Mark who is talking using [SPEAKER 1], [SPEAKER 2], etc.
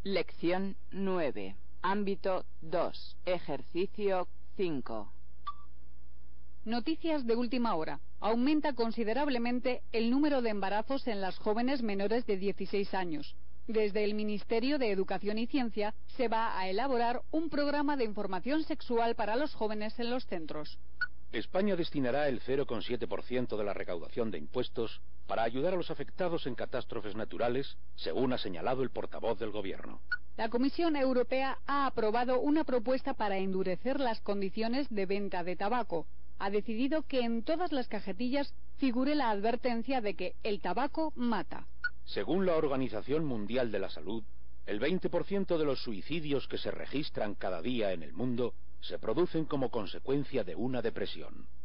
[SPEAKER 1] Lección 9. Ámbito 2. Ejercicio 5.
[SPEAKER 2] Noticias de última hora. Aumenta considerablemente el número de embarazos en las jóvenes menores de 16 años. Desde el Ministerio de Educación y Ciencia se va a elaborar un programa de información sexual para los jóvenes en los centros.
[SPEAKER 3] España destinará el 0,7% de la recaudación de impuestos para ayudar a los afectados en catástrofes naturales, según ha señalado el portavoz del Gobierno.
[SPEAKER 2] La Comisión Europea ha aprobado una propuesta para endurecer las condiciones de venta de tabaco. Ha decidido que en todas las cajetillas figure la advertencia de que el tabaco mata.
[SPEAKER 3] Según la Organización Mundial de la Salud, el 20% de los suicidios que se registran cada día en el mundo se producen como consecuencia de una depresión.